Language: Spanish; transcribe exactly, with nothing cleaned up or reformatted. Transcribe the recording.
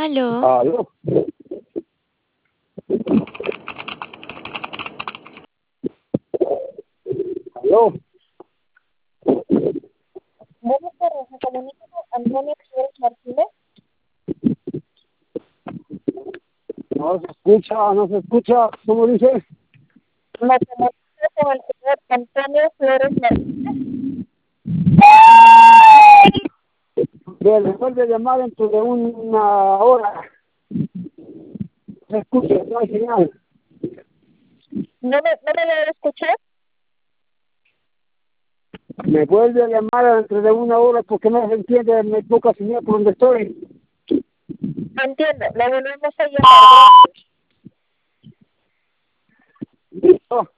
Aló. Aló. Aló. Buenas tardes, me comunico con Antonio Flores Martínez. No se escucha, no se escucha. ¿Cómo dice? Me comunico con el señor Antonio Flores Martínez. Bien, después de llamar dentro de una hora. Se escucha, no hay señal. ¿No me, no me debe escuchar? Me vuelve a llamar dentro de una hora porque no se entiende, me toca señal por donde estoy. Entiendo, le volvemos a llamar. ¿Listo?